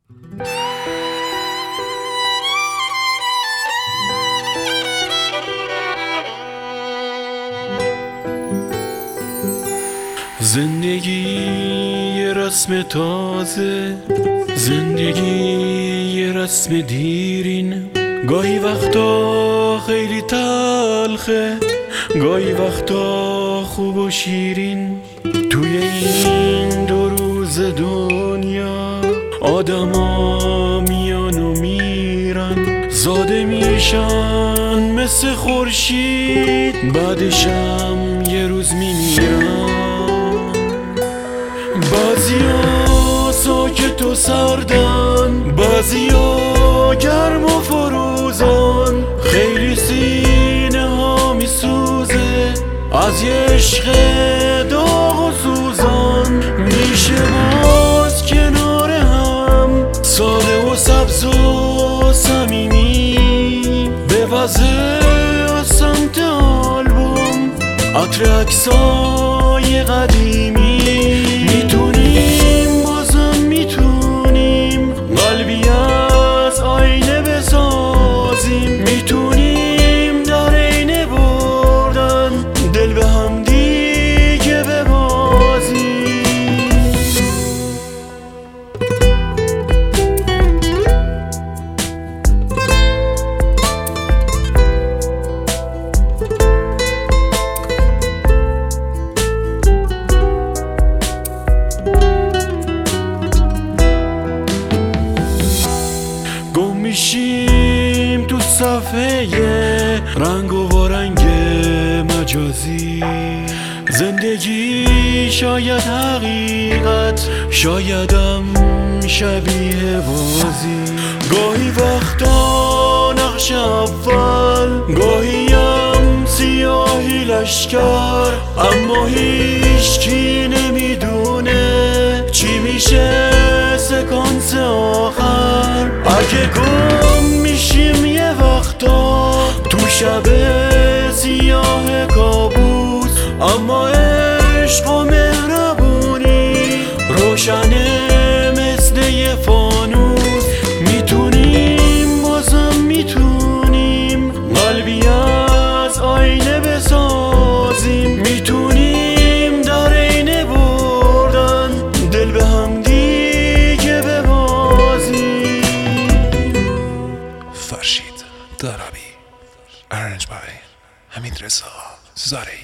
زندگی یه رسم تازه، زندگی یه رسم دیرین. گاهی وقتا خیلی تلخه، گاهی وقتا خوب و شیرین. توی این 2 روز دنیا آدما میان و میرن، زاده میشن مثل خورشید، بعدشم یه روز میمیرن. بعضیا ساکت و سردن، بعضیا گرم و فروزان. خیلی سینه ها میسوزه از یه عشق داغ و سوزان. میشه باز کنار هم ساده و سبز و صمیمی، به وضع از سمت آلبوم عطر عکسای قدیمی. میتونیم بازم میتونیم قلبی از آینه بسازیم، میتونیم در عین بردن دل به هم دیگه ببازیم. گم میشیم تو صفحه رنگ و وارنگ مجازی. زندگی شاید حقیقت، شایدم شبیه بازی. گاهی وقتا نقش اول، گاهیم سیاهی لشکر، اما هیچکی نمیدونه چی میشه سکانس آخر. اگه گم میشیم یه وقتا تو شب سیاه کابوس، اما عشق و مهربونی روشنه مثل یه فانوس. میتونیم بازم میتونیم قلبی از آینه بسازیم، میتونیم در عین بردن دل به هم دیگه ببازیم. فرشید دارابی، arranged by حمید رضا زاری.